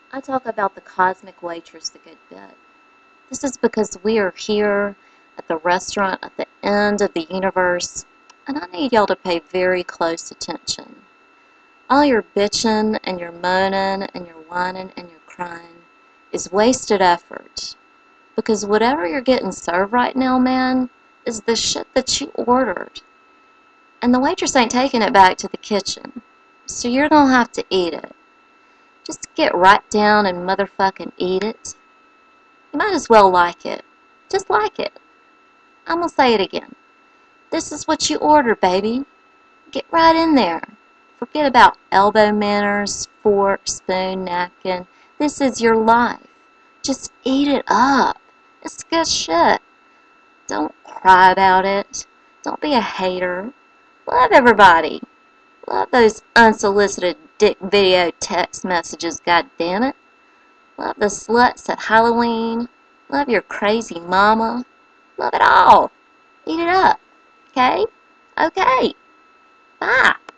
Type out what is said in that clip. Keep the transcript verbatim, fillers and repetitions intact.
I talk about the cosmic waitress a good bit. This is because we are here at the restaurant at the end of the universe, and I need y'all to pay very close attention. All your bitching and your moaning and your whining and your crying is wasted effort. Because whatever you're getting served right now, man, is the shit that you ordered. And the waitress ain't taking it back to the kitchen. So you're gonna have to eat it. Just get right down and motherfucking eat it. You might as well like it. Just like it. I'm gonna say it again. This is what you order, baby. Get right in there. Forget about elbow manners, fork, spoon, napkin. This is your life. Just eat it up. It's good shit. Don't cry about it. Don't be a hater. Love everybody. Love those unsolicited dick video text messages, goddammit. Love the sluts at Halloween. Love your crazy mama. Love it all. Eat it up. Okay? Okay. Bye.